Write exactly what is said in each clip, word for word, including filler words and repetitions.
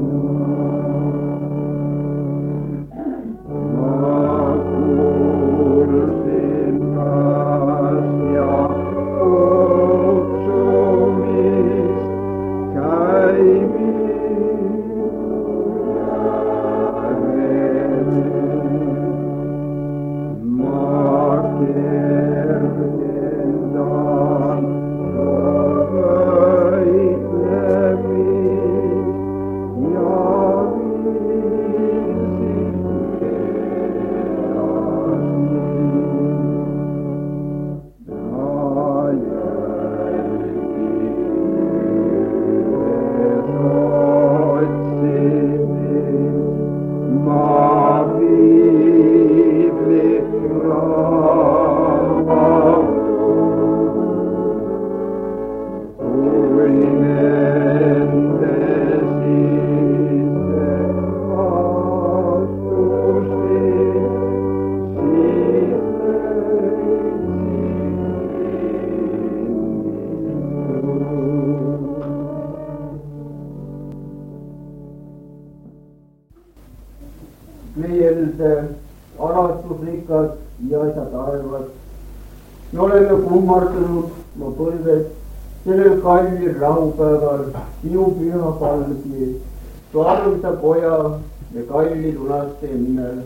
arastusrikkad ja sa taevas. Me oleme kummardanud ma põlved sellel kallil rahupäeval sinu püha palgi, su armsa poja ja kalli lunastaja nimel.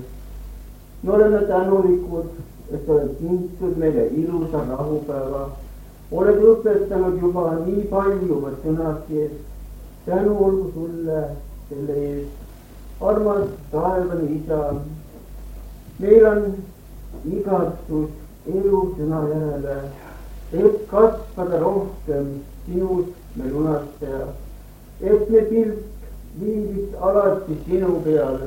Me oleme tänulikud, et sa oled kinkinud meile ilusa rahupäeva. Oled õpetanud juba nii palju oma sõnaki eest. Tänu olgu sulle selle eest. Armas taevane isa, meil on igatsus elu sõna järele, et kasvada rohkem sinust me lunastaja, et me pilk viibiks alati sinu peal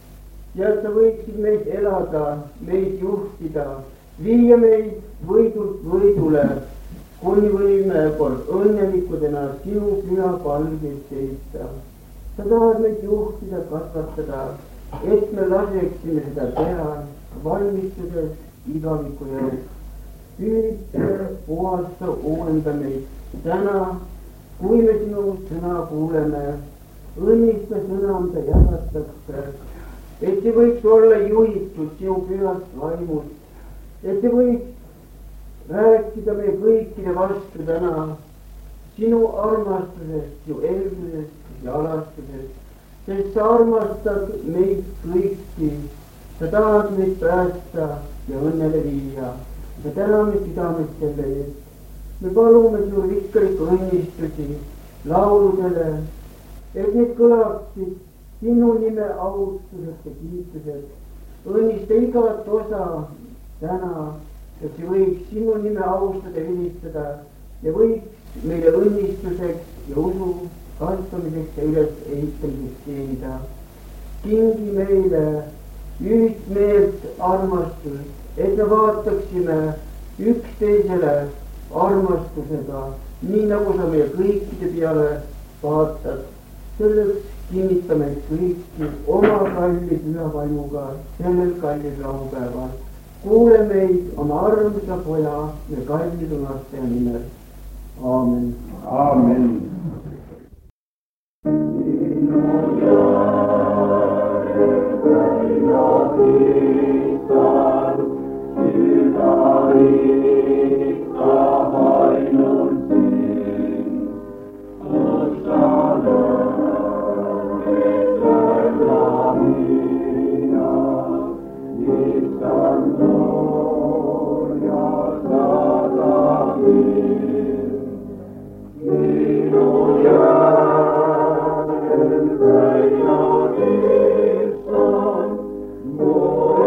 ja sa võiksid meid elada, meid juhtida, viia meid võidult võidule, kuni võime kord õnnelikudena sinu püha palgis seista. Sa tahad meid juhtida, kasvatada, et me laseksime seda teha, valmistudes igaviku jaoks. Püüdse, puhasta, uuenda meid täna, kui me sinu sõna kuuleme, õnnista sõna, mida jagatakse, et see võiks olla juhitud sinu pühast vaimust, et see võiks rääkida meie kõikide vastu täna sinu armastusest, sinu elgusest ja alastusest, sest sa armastad meid kõiki, sa tahad meid päästa ja õnnele viia. Me täname südamest selle eest. Me palume sinu rikkalikke õnnistusi lauludele, et need kõlaksid sinu nime austused ja kiitused. Õnnista igat osa täna, et see võiks sinu nime austada ja ülistada ja võiks meile õnnistuseks ja usu kasvamiseks ja üles ehitamiseks teenida. Kingi meile üht meelt armastust, et me vaataksime üksteisele armastusega, nii nagu sa meie kõikide peale vaatad. Selleks kinnitame kõiki oma kalli püha vaimuga sellel kallil rahupäeval. Kuule meid oma armsa poja ja kalli lunastaja nimel. Aamen. Aamen. Oh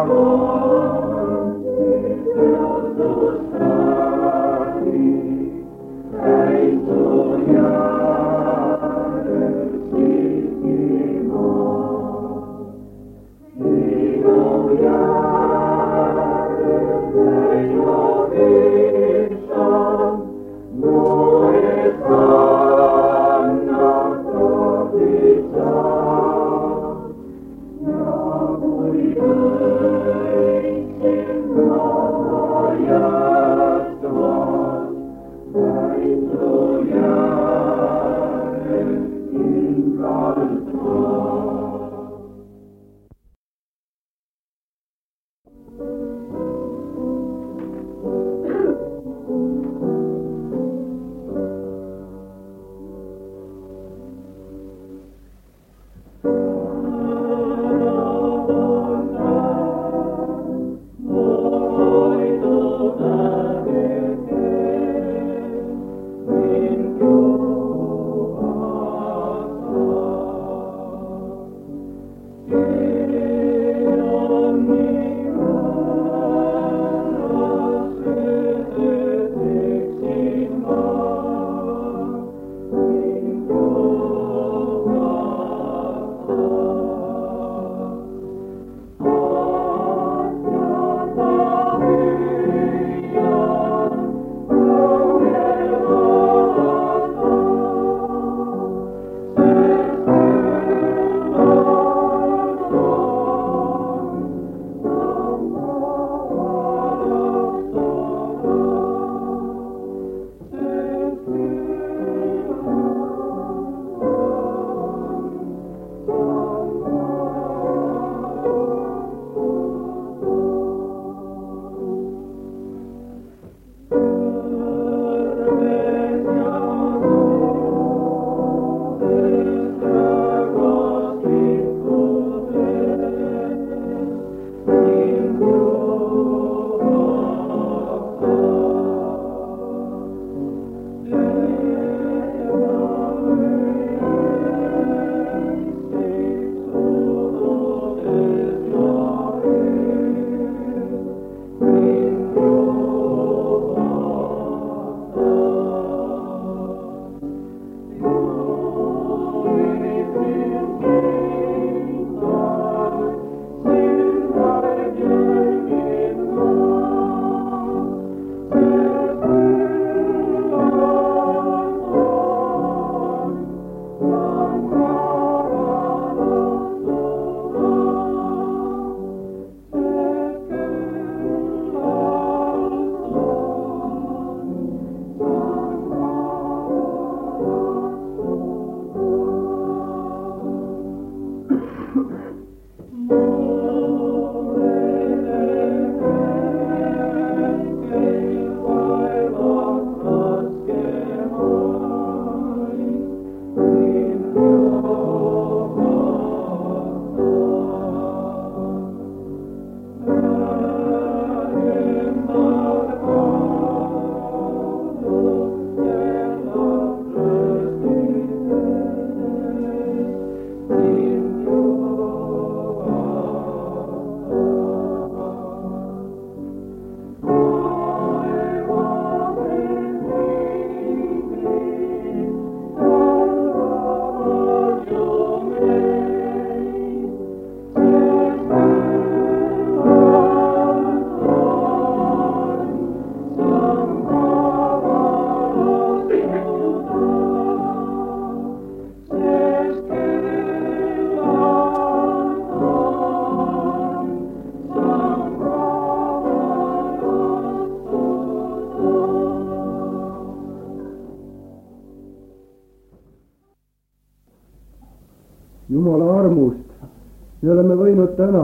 Jumala armust me oleme võinud täna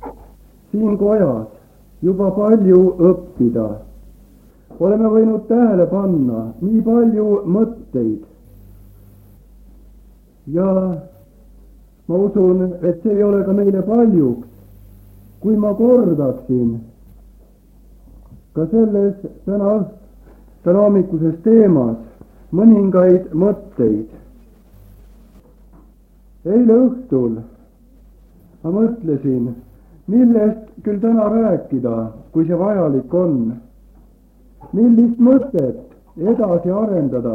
siin kojas juba palju õppida. Oleme võinud tähele panna nii palju mõtteid. Ja ma usun, et see ei ole ka meile paljuks, kui ma kordaksin ka selles täna, täna hommikuses teemas mõningaid mõtteid. Eile õhtul ma mõtlesin millest küll täna rääkida, kui see vajalik on? Millist mõtet edasi arendada?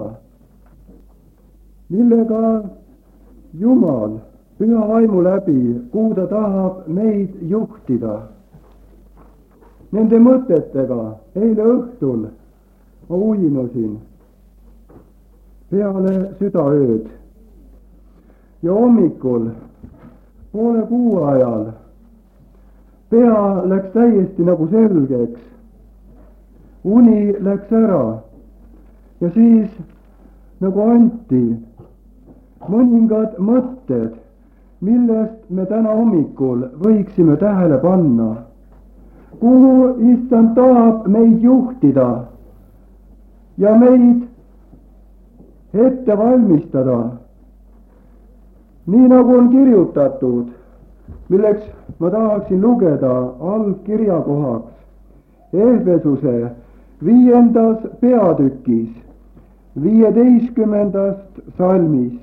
Millega Jumal püha vaimu läbi, kuhu ta tahab meid juhtida? Nende mõtetega eile õhtul ma uinusin peale südaööd ja hommikul poole kuu ajal pea läks täiesti nagu selgeks. Uni läks ära ja siis nagu anti mõningad mõtted, millest me täna hommikul võiksime tähele panna, kuhu Issand tahab meid juhtida ja meid ette valmistada. Nii nagu on kirjutatud, milleks ma tahaksin lugeda algkirja kohaks Efesuse viiendas peatükis viieteistkümnendast salmist.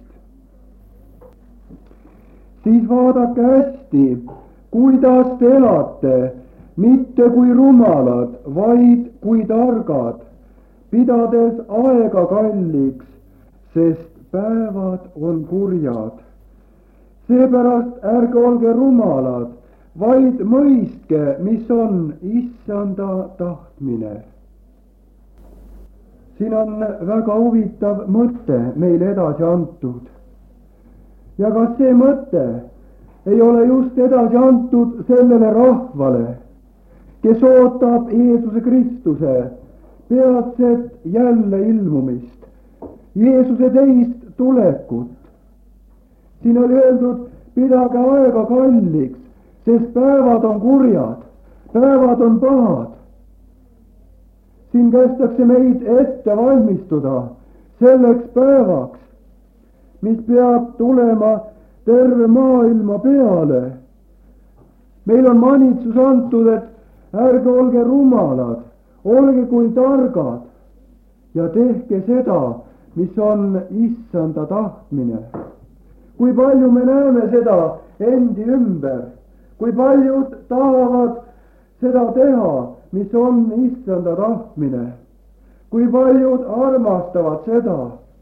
Siis vaadake hästi, kuidas te elate, mitte kui rumalad, vaid kui targad, pidades aega kalliks, sest päevad on kurjad. Seepärast ärge olge rumalad, vaid mõistke, mis on Issanda tahtmine. Siin on väga huvitav mõte meile edasi antud. Ja kas see mõte ei ole just edasi antud sellele rahvale, kes ootab Jeesuse Kristuse peatset jälle ilmumist, Jeesuse teist tulekut. Siin oli öeldud, pidage aega kalliks, sest päevad on kurjad, päevad on pahad. Siin kästakse meid ette valmistuda selleks päevaks, mis peab tulema terve maailma peale. Meil on manitsus antud, et ärge olge rumalad, olge kui targad ja tehke seda, mis on Issanda tahtmine. Kui palju me näeme seda endi ümber, kui paljud tahavad seda teha, mis on Issanda tahtmine, kui paljud armastavad seda,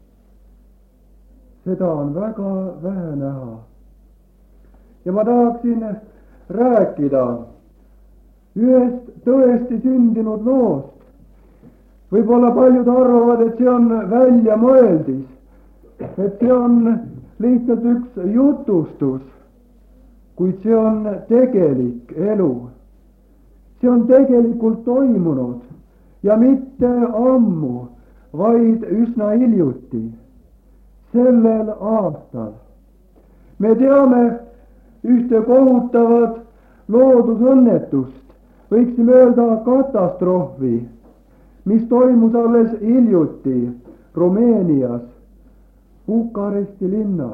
seda on väga vähe näha. Ja ma tahaksin rääkida ühest tõesti sündinud loost. Võib-olla paljud arvavad, et see on väljamõeldis, et see on lihtsalt üks jutustus, kuid see on tegelik elu. See on tegelikult toimunud ja mitte ammu, vaid üsna hiljuti, sellel aastal. Me teame ühte kohutavat loodusõnnetust, võiksime öelda katastroofi, mis toimus alles hiljuti Rumeenias, Bukaresti linnas.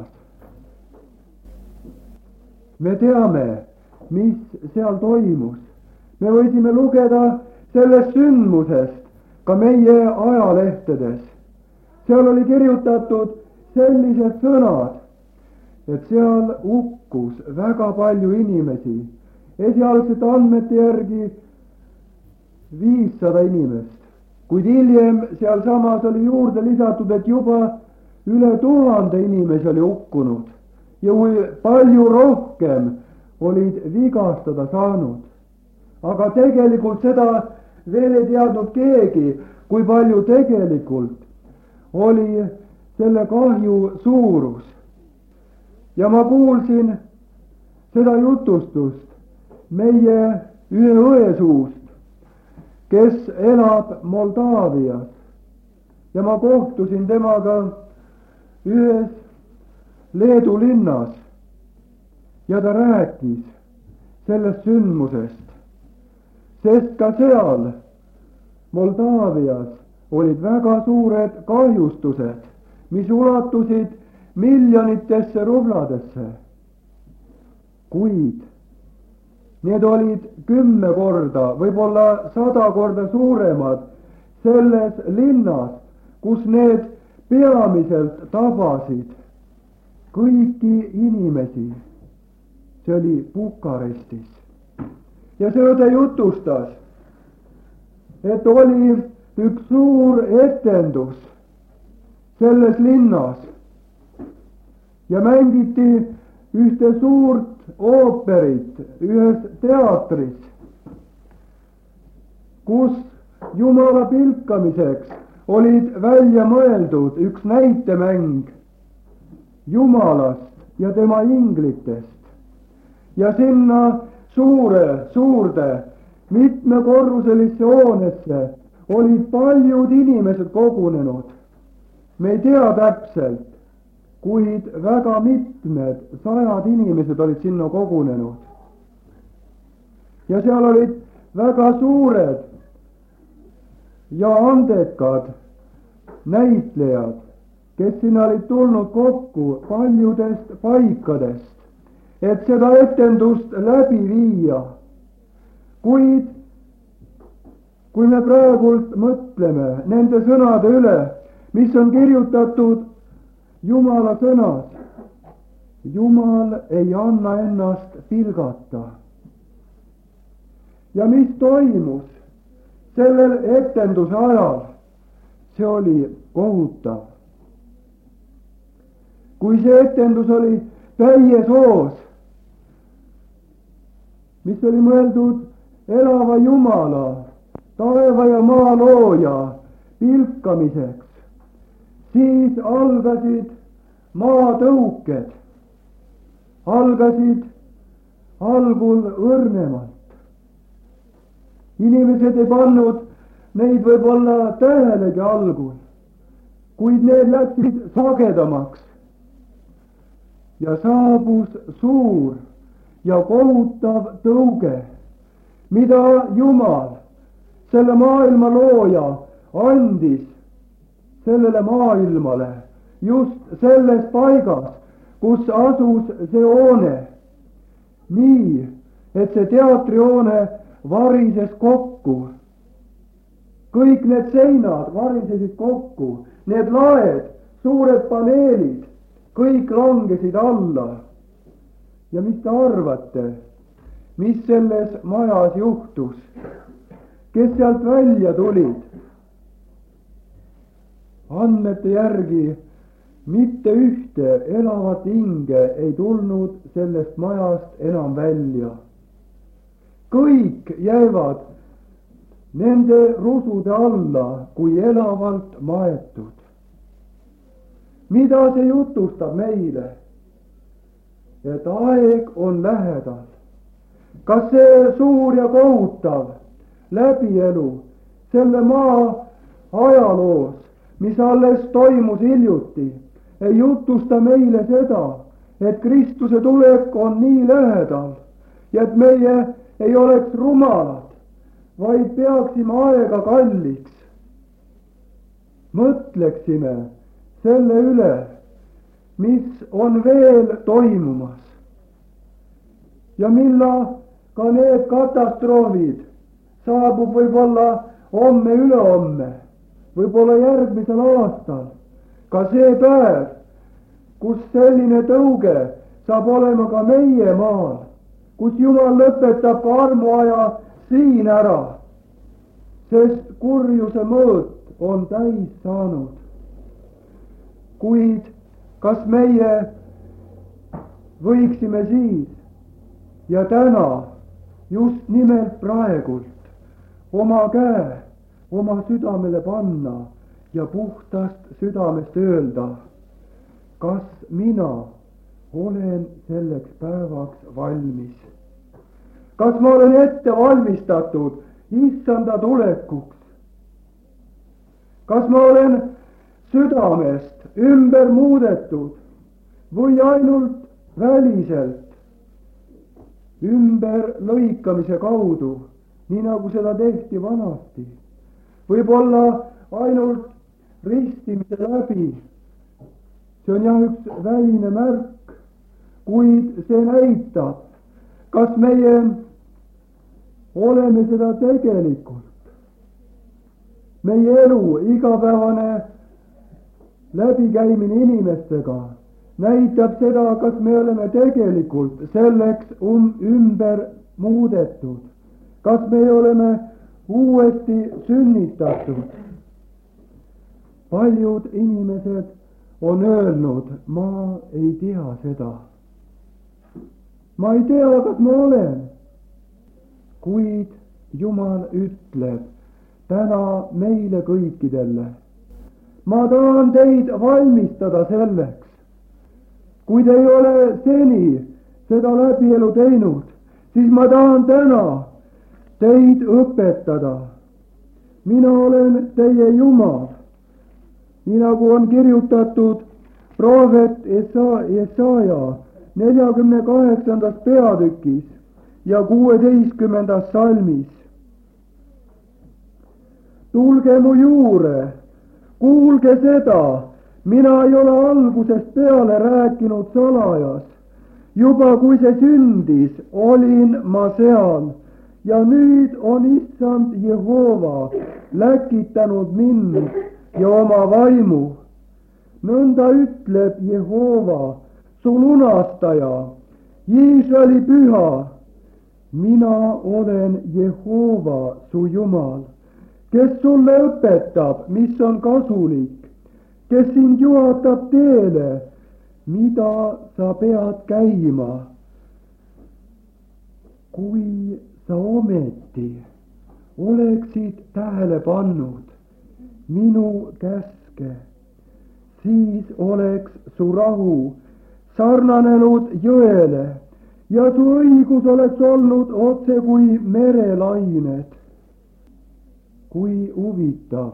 Me teame, mis seal toimus. Me võisime lugeda sellest sündmusest ka meie ajalehtedes. Seal oli kirjutatud sellised sõnad, et seal hukkus väga palju inimesi. Esialgsete andmete järgi viissada inimest, kuid hiljem seal samas oli juurde lisatud, et juba üle tuhande inimesi oli hukkunud ja palju rohkem olid vigastada saanud. Aga tegelikult seda veel ei teadnud keegi, kui palju tegelikult oli selle kahju suurus. Ja ma kuulsin seda jutustust meie ühe õe suust, kes elab Moldaavias, ja ma kohtusin temaga ühes Leedu linnas ja ta rääkis sellest sündmusest, sest ka seal Moldaavias olid väga suured kahjustused, mis ulatusid miljonitesse rubladesse. Kuid need olid kümme korda, võib-olla sada korda suuremad selles linnas, kus need peamiselt tabasid kõiki inimesi. See oli Bukarestis. ja see õde jutustas, et oli üks suur etendus selles linnas ja mängiti ühte suurt ooperit ühes teatris, kus Jumala pilkamiseks olid välja mõeldud üks näitemäng Jumalast ja tema inglitest. Ja sinna suure, suurde, mitmekorruselisse hoonesse olid paljud inimesed kogunenud. Me ei tea täpselt, kuid väga mitmed, sajad inimesed olid sinna kogunenud. Ja seal olid väga suured ja andekad näitlejad, kes sinna olid tulnud kokku paljudest paikadest, et seda etendust läbi viia. Kuid kui me praegult mõtleme nende sõnade üle, mis on kirjutatud Jumala sõnas, Jumal ei anna ennast pilgata. Ja mis toimus sellel etenduse ajal, see oli kohutav. Kui see etendus oli täies hoos, mis oli mõeldud elava Jumala, taeva ja maa looja pilkamiseks, siis algasid maatõuked, algasid algul õrnemalt. Inimesed ei pannud neid võib-olla tähelegi algul, kuid need läksid sagedamaks. Ja saabus suur ja kohutav tõuge, mida Jumal, selle maailma looja, andis sellele maailmale just selles paigas, kus asus see hoone. Nii, et see teatrihoone varises kokku. Kõik need seinad varisesid kokku, need laed, suured paneelid, kõik langesid alla. Ja mis te arvate, mis selles majas juhtus? Kes sealt välja tulid? Andmete järgi mitte ühte elavat hinge ei tulnud sellest majast enam välja. Kõik jäivad nende rusude alla kui elavalt maetud. Mida see jutustab meile? Et aeg on lähedal. Kas see suur ja kohutav läbielu selle maa ajaloos, mis alles toimus hiljuti, ei jutusta meile seda, et Kristuse tulek on nii lähedal ja et meie ei oleks rumalad, vaid peaksime aega kalliks. Mõtleksime selle üle, mis on veel toimumas ja milla ka need katastroofid saabub võib-olla homme ülehomme, võib-olla järgmisel aastal, ka see päev, kus selline tõuge saab olema ka meie maal, kus Jumal lõpetab ka armuaja siin ära, sest kurjuse mõõt on täis saanud. Kuid kas meie võiksime siis ja täna just nimelt praegult oma käe oma südamele panna ja puhtast südamest öelda, kas mina olen selleks päevaks valmis? Kas ma olen ette valmistatud issanda tulekuks? Kas ma olen südamest ümber muudetud või ainult väliselt ümber lõikamise kaudu, nii nagu seda tehti vanasti? Võib-olla ainult ristimise läbi. See on jah üks väline märk, kuid see näitab, kas meie oleme seda tegelikult. Meie elu, igapäevane läbikäimine inimestega näitab seda, kas me oleme tegelikult selleks um, ümber muudetud, kas me oleme uuesti sünnitatud? Paljud inimesed on öelnud, ma ei tea seda. Ma ei tea, kas ma olen. Kuid Jumal ütleb täna meile kõikidele, ma tahan teid valmistada selleks. Kui te ei ole seni seda läbielu teinud, siis ma tahan täna teid õpetada. Mina olen teie Jumal. Nii nagu on kirjutatud prohvet Jesaja neljakümne kaheksandas peatükis ja kuueteistkümnendas salmis. Tulge mu juure, kuulge seda, mina ei ole algusest peale rääkinud salajas. Juba kui see sündis, olin ma seal ja nüüd on issand Jehova läkitanud mind ja oma vaimu. Nõnda ütleb Jehova, su lunastaja, Iisraeli püha. Mina olen Jehova, su Jumal, kes sulle õpetab, mis on kasulik, kes sind juhatab teele, mida sa pead käima. Kui sa ometi oleksid tähele pannud minu käske, siis oleks su rahu sarnanenud jõele ja su õigus oleks olnud otse kui merelained. Kui huvitav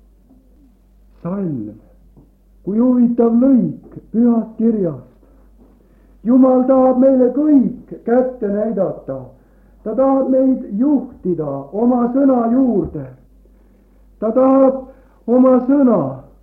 salm, kui huvitav lõik pühast kirjast. Jumal tahab meile kõik kätte näidata. Ta tahab meid juhtida oma sõna juurde. Ta tahab oma sõna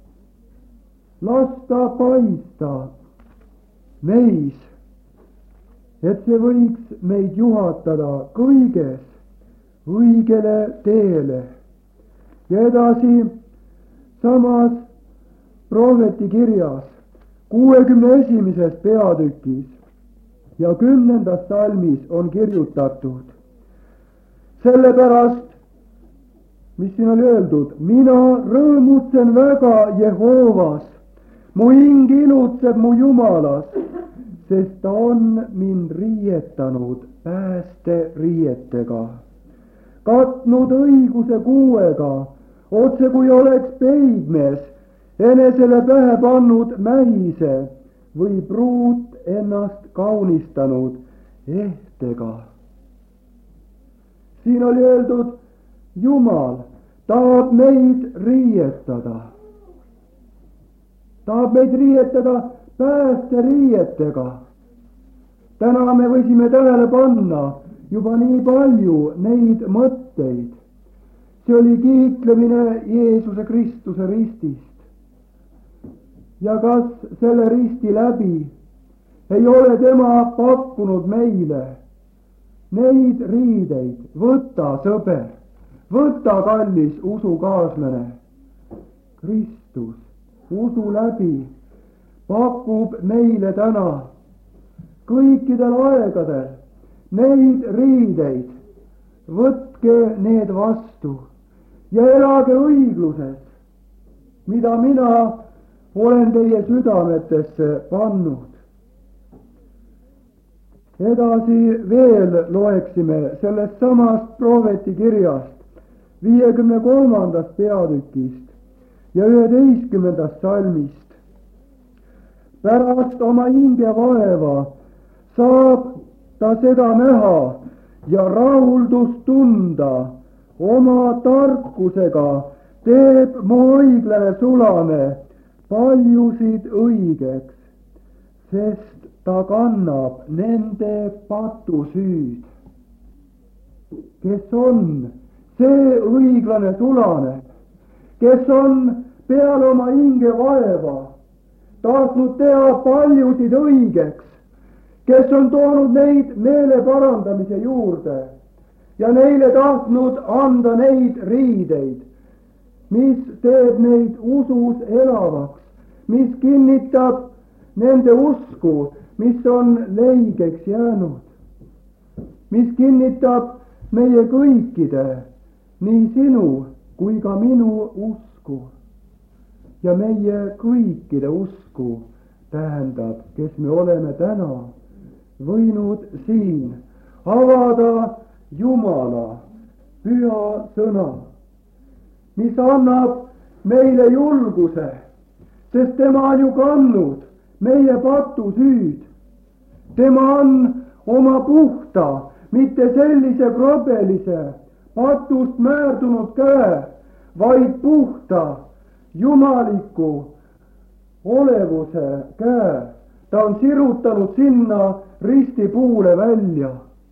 lasta paista meis, et see võiks meid juhatada kõiges õigele teele. Ja edasi samas prohveti kirjas kuuekümne esimeses peatükis ja kümnendas salmis on kirjutatud. Sellepärast, mis siin oli öeldud, mina rõõmutsen väga Jehovas, mu hing ilutseb mu Jumalas, sest ta on mind riietanud päästeriietega, katnud õiguse kuuega, otse kui oleks peigmees enesele pähe pannud mähise või pruut ennast kaunistanud ehtega. Siin oli öeldud, Jumal tahab meid riietada. Tahab meid riietada päästeriietega. Täna me võisime tähele panna juba nii palju neid mõtteid. See oli kiitlemine Jeesuse Kristuse ristist. Ja kas selle risti läbi ei ole tema pakkunud meile neid riideid? Võta, sõber, võta, kallis usukaaslane. Kristus usu läbi pakub meile täna kõikidel aegadel neid riideid. Võtke need vastu ja elage õigluses, mida mina olen teie südametesse pannud. Edasi veel loeksime sellest samast prohveti kirjast viiekümne kolmandast peatükist ja üheteistkümnendast salmist. Pärast oma hinge vaeva saab ta seda näha ja rahuldust tunda, oma tarkusega teeb mu õiglane sulane paljusid õigeks, sest ta kannab nende patusüüd. Kes on see õiglane sulane, kes on peale oma hinge vaeva tahtnud teha paljusid õigeks, kes on toonud neid meele parandamise juurde ja neile tahtnud anda neid riideid, mis teeb neid usus elavaks, mis kinnitab nende usku, mis on leigeks jäänud, mis kinnitab meie kõikide, nii sinu kui ka minu usku. Ja meie kõikide usku tähendab, kes me oleme täna võinud siin avada Jumala püha sõna, mis annab meile julguse, sest tema on ju kandnud meie patusüüd. Tema on oma puhta, mitte sellise krobelise, patust määrdunud käe, vaid puhta, jumaliku olevuse käe. Ta on sirutanud sinna ristipuule välja.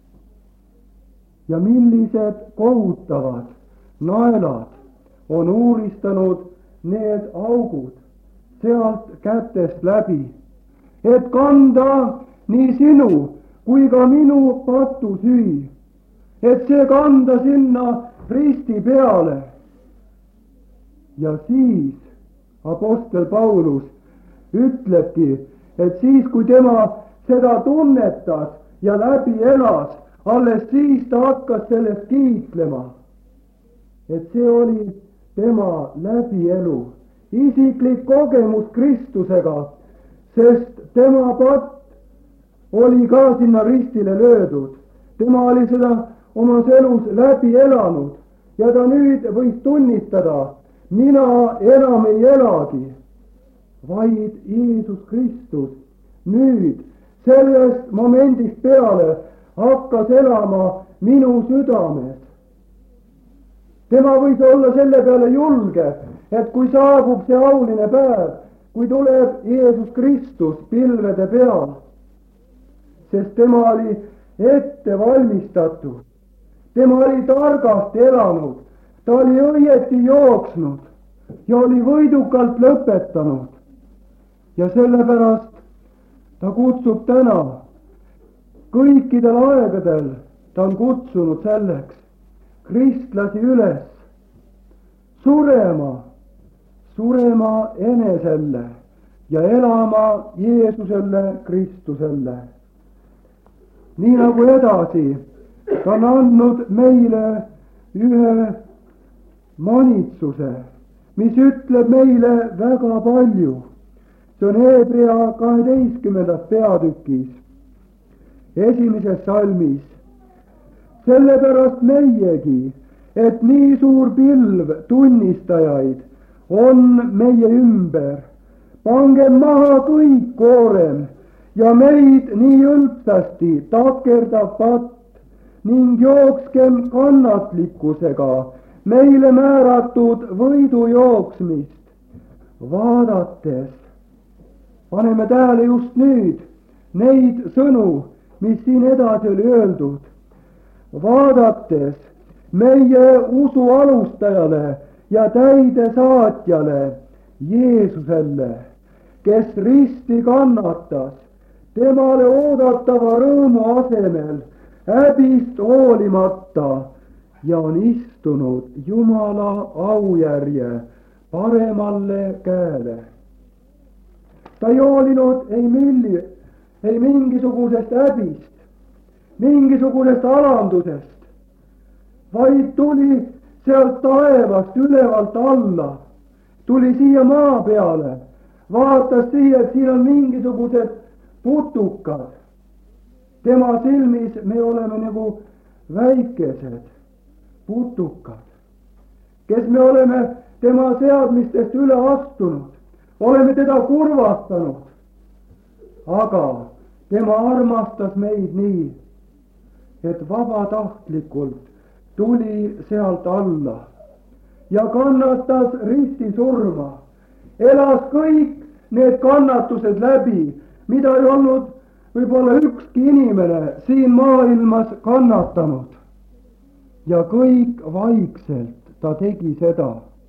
Ja millised kohutavad naelad on uuristanud need augud sealt kätest läbi, et kanda nii sinu kui ka minu patusüü, et see kanda sinna risti peale. Ja siis apostel Paulus ütlebki, et siis kui tema seda tunnetas ja läbi elas, alles siis ta hakkas sellest kiitlema, et see oli tema läbielu, isiklik kogemus Kristusega, sest tema patt oli ka sinna ristile löödud. Tema oli seda omas elus läbi elanud ja ta nüüd võis tunnistada, mina enam ei elagi, vaid Jeesus Kristus nüüd sellest momendist peale hakkas elama minu südames. Tema võis olla selle peale julge, et kui saabub see auline päev, kui tuleb Jeesus Kristus pilvede peal, sest tema oli ette valmistatud, tema oli targasti elanud, ta oli õieti jooksnud ja oli võidukalt lõpetanud. Ja sellepärast ta kutsub täna kõikidel aegadel, ta on kutsunud selleks kristlasi üles surema, surema enesele ja elama Jeesusele Kristusele. Nii nagu edasi, ta on andnud meile ühe manitsuse, mis ütleb meile väga palju. See on Hebrea kaheteistkümnendas peatükis, esimeses salmis. Sellepärast meiegi, et nii suur pilv tunnistajaid on meie ümber. Pangem maha kõik koorem ja meid nii hõlpsasti takerdav patt ning jookskem kannatlikkusega meile määratud võidu jooksmist. Vaadates, paneme tähele just nüüd neid sõnu, mis siin edasi oli öeldud. Vaadates meie usu alustajale ja täidesaatjale Jeesusele, kes risti kannatas, temale oodatava rõõmu asemel häbist hoolimata ja on istunud Jumala aujärje paremale käele. Ta ei hoolinud ei milli, ei mingisugusest häbist, mingisugusest alandusest, vaid tuli sealt taevast ülevalt alla, tuli siia maa peale, vaatas siia, et siin on mingisugused putukad. Tema silmis me oleme nagu väikesed putukad, kes me oleme tema seadmistest üle astunud, oleme teda kurvastanud, aga tema armastas meid nii, et vabatahtlikult tuli sealt alla ja kannatas ristisurma, elas kõik need kannatused läbi, mida ei olnud võib-olla ükski inimene siin maailmas kannatanud. Ja kõik vaikselt ta tegi seda.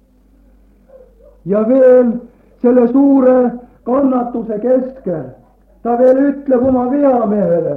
Ja veel selle suure kannatuse keskel ta veel ütleb oma veamehele,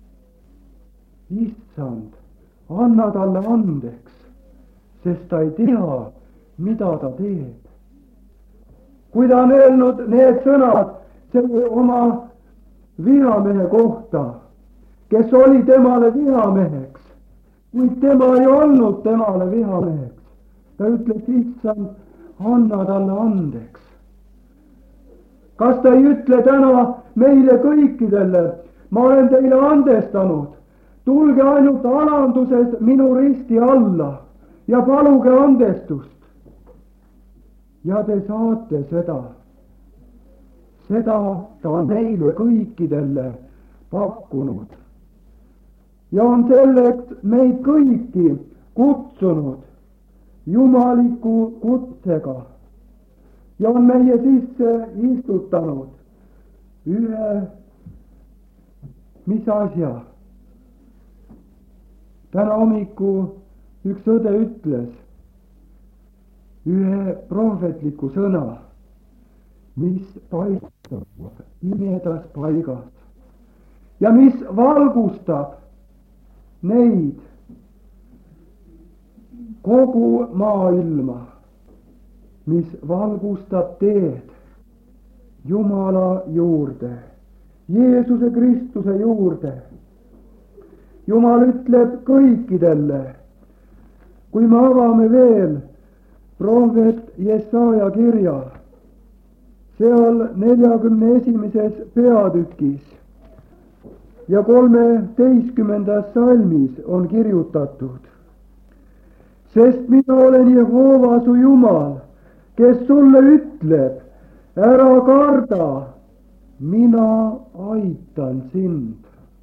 issand, anna talle andeks, sest ta ei tea, mida ta teeb. Kui ta on öelnud need sõnad selle oma vihamehe kohta, kes oli temale vihameheks, kuid tema ei olnud temale vihameheks. ta ütles, issand, anna talle andeks. kas ta ei ütle täna meile kõikidele, ma olen teile andestanud, tulge ainult alanduses minu risti alla ja paluge andestust. ja te saate seda. seda ta on meile kõikidele pakkunud. ja on selleks meid kõiki kutsunud jumaliku kutsega ja on meie sisse istutanud ühe, mis asja. täna hommiku üks õde ütles ühe prohvetliku sõna, mis paistab pimedas paigas ja mis valgustab neid kogu maailma, mis valgustab teed Jumala juurde, Jeesuse Kristuse juurde. Jumal ütleb kõikidele, kui me avame veel prohvet Jesaja kirja, seal neljakümne esimeses peatükis ja kolmeteistkümnendas salmis on kirjutatud. Sest mina olen Jehova su Jumal, kes sulle ütleb, ära karda, mina aitan sind.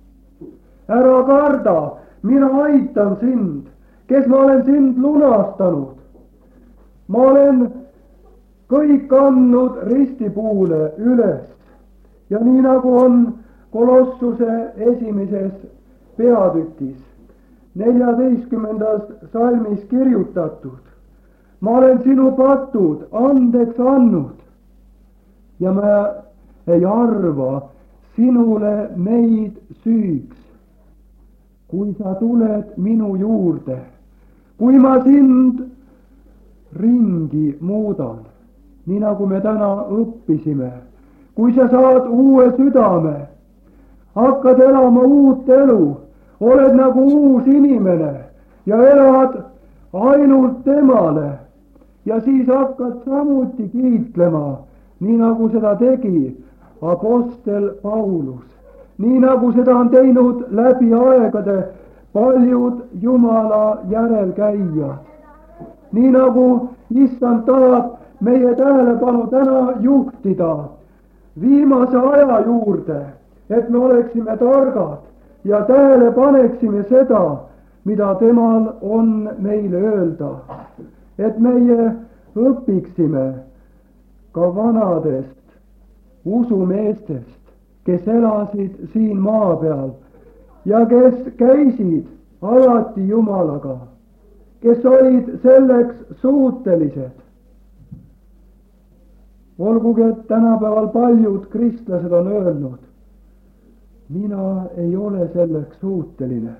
ära karda, mina aitan sind, kes ma olen sind lunastanud. ma olen kõik andnud ristipuule üles ja nii nagu on Kolossuse esimeses peatükis neljateistkümnendas salmis kirjutatud, ma olen sinu patud andeks andnud ja ma ei arva sinule neid süüks, kui sa tuled minu juurde, kui ma sind ringi muudan, nii nagu me täna õppisime, kui sa saad uue südame, hakkad elama uut elu, oled nagu uus inimene ja elad ainult temale ja siis hakkad samuti kiitlema, nii nagu seda tegi apostel Paulus, nii nagu seda on teinud läbi aegade paljud Jumala järelkäijad, nii nagu issand tahab meie tähelepanu täna juhtida viimase aja juurde, et me oleksime targad ja tähele paneksime seda, mida temal on meile öelda, et meie õpiksime ka vanadest usumeestest, kes elasid siin maa peal ja kes käisid alati Jumalaga, kes olid selleks suutelised. olgugi, et tänapäeval paljud kristlased on öelnud, mina ei ole selleks suuteline.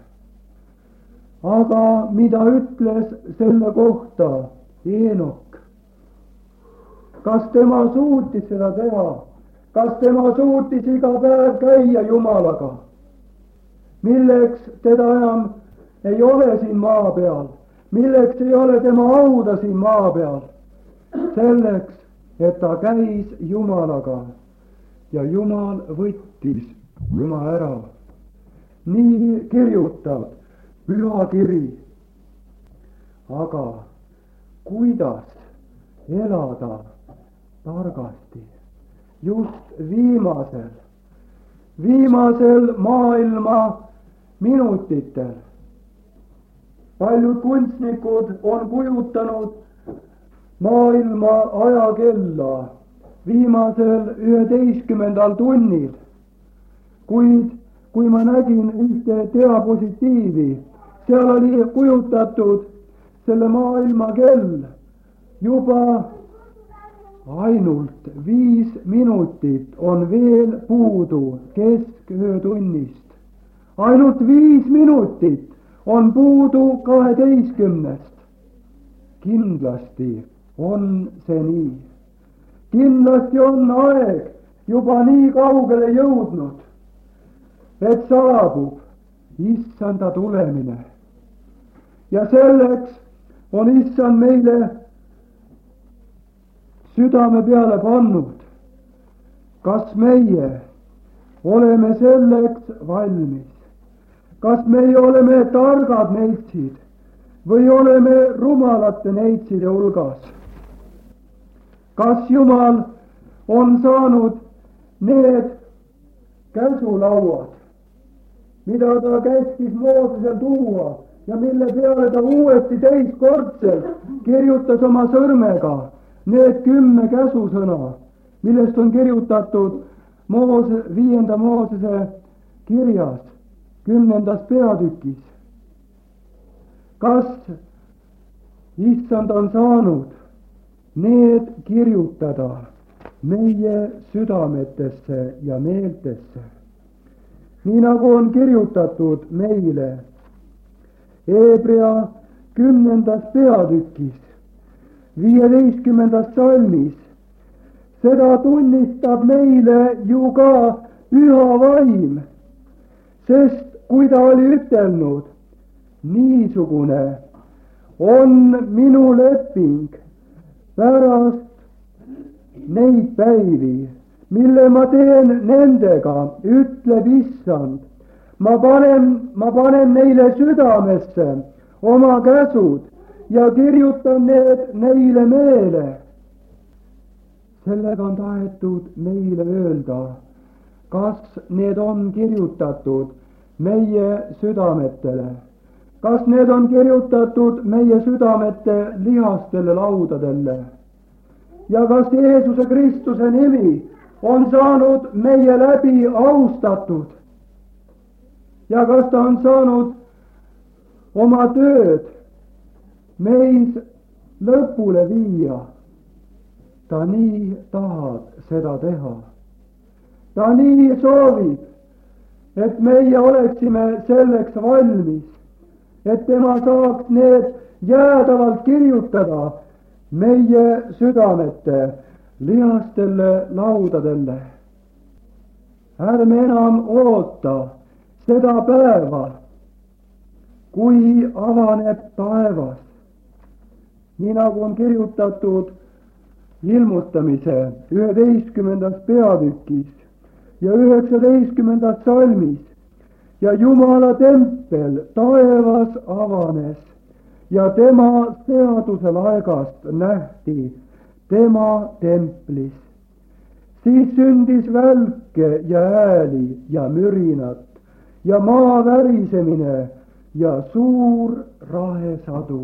aga mida ütles selle kohta Eenok? kas tema suutis seda teha? kas tema suutis iga päev käia Jumalaga? milleks teda enam ei ole siin maa peal? milleks ei ole tema hauda siin maa peal? selleks, et ta käis Jumalaga ja Jumal võttis tema ära. nii kirjutab pühakiri. aga kuidas elada targasti just viimasel, viimasel maailma minutitel? paljud kunstnikud on kujutanud maailma ajakella viimasel üheteistkümnendal tunnil, kuid kui ma nägin ühte diapositiivi, seal oli kujutatud selle maailma kell juba ainult viis minutit on veel puudu kesköötunnist. ainult viis minutit on puudu kaheteistkümnest. kindlasti on see nii. kindlasti on aeg juba nii kaugele jõudnud, et saabub issanda tulemine. ja selleks on issand meile südame peale pannud. Kas meie oleme selleks valmis? Kas meie oleme targad neitsid või oleme rumalate neitside hulgas? Kas Jumal on saanud need käsulauad, mida ta käskis Moosesel tuua ja mille peale ta uuesti teistkordselt kirjutas oma sõrmega need kümme käsusõna, millest on kirjutatud Moose, viienda Moosese kirjas, kümnendas peatükis. Kas issand on saanud need kirjutada meie südametesse ja meeltesse, nii nagu on kirjutatud meile Hebrea kümnendas peatükis, viieteistkümnendas salmis. Seda tunnistab meile ju ka püha vaim, sest kui ta oli ütelnud, niisugune on minu leping pärast neid päivi, mille ma teen nendega, ütleb issand. Ma panen, ma panen neile südamesse oma käsud ja kirjutan need neile meele. Sellega on tahetud meile öelda, kas need on kirjutatud meie südametele, kas need on kirjutatud meie südamete lihastele laudadele ja kas Jeesuse Kristuse nimi on saanud meie läbi austatud ja kas ta on saanud oma tööd meis lõpule viia. Ta nii tahab seda teha. Ta nii soovib, et meie oleksime selleks valmis, et tema saaks need jäädavalt kirjutada meie südamete lihastele laudadele. Ärme enam oota seda päeva, kui avaneb taevas, nii nagu on kirjutatud ilmutamise üheteistkümnendas peatükis ja üheksateistkümnendas salmis. Ja Jumala tempel taevas avanes ja tema seaduse laegast nähti tema templis. Siis sündis välke ja ääli ja mürinat ja maa värisemine ja suur rahesadu.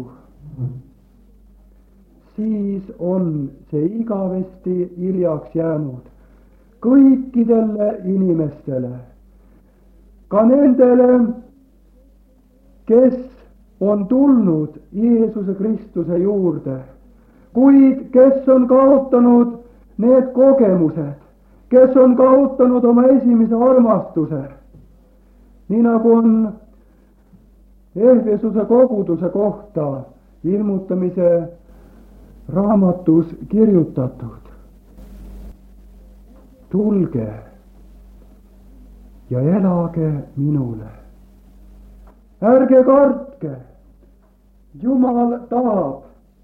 Siis on see igavesti hiljaks jäänud kõikidele inimestele, ka nendele, kes on tulnud Jeesuse Kristuse juurde, kuid kes on kaotanud need kogemused, kes on kaotanud oma esimese armastuse, nii nagu on Efesuse koguduse kohta ilmutamise raamatus kirjutatud. Tulge ja elage minule. Ärge kartke, Jumal tahab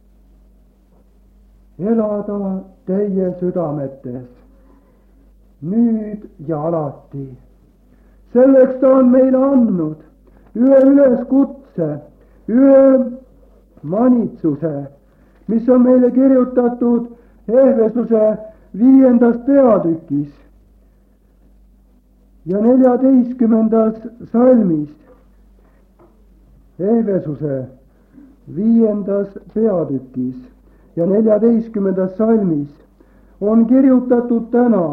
elada teie südametes, nüüd ja alati. Selleks ta on meile andnud ühe üleskutse, ühe manitsuse, mis on meile kirjutatud Efesuse viiendas peatükis ja neljateistkümnendas salmis. Efesuse viiendas peatükis ja neljateistkümnendas salmis on kirjutatud täna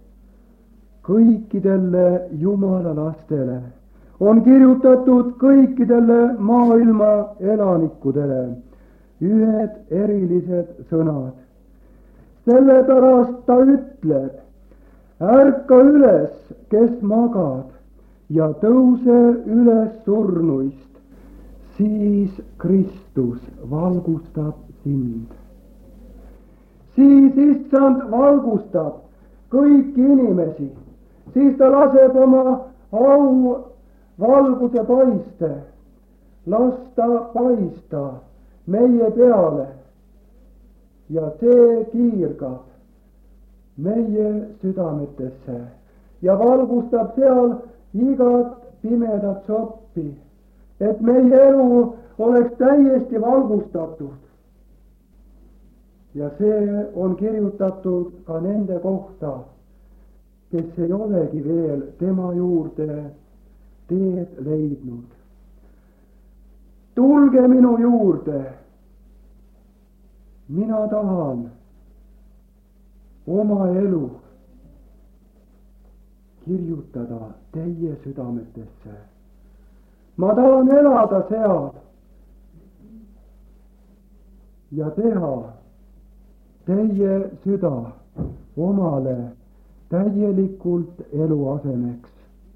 kõikidele Jumala lastele, on kirjutatud kõikidele maailma elanikudele ühed erilised sõnad. Sellepärast ta ütleb, ärka üles, kes magad, ja tõuse üles surnuist, siis Kristus valgustab sind. Siis issand valgustab kõiki inimesi, siis ta laseb oma au valguse paiste las ta paista meie peale ja see kiirgab meie südametesse ja valgustab seal igat pimedat soppi, et meie elu oleks täiesti valgustatud. Ja see on kirjutatud ka nende kohta, kes ei olegi veel tema juurde teed leidnud. Tulge minu juurde, mina tahan oma elu kirjutada teie südametesse. Ma tahan elada seal ja teha teie süda omale täielikult eluasemeks.